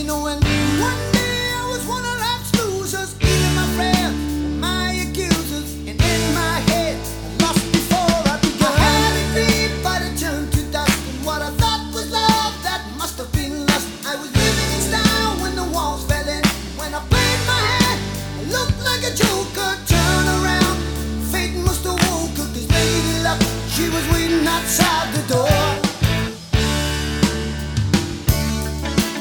And one day I was one of life's losers, even my friends, my accusers, and in my head I lost before I began. I had a dream, but it turned to dust, and what I thought was love, that must have been lust. I was living in style when the walls fell in. When I played my hand, I looked like a joker. Turn around, fate must have woke up this lady luck. She was waiting outside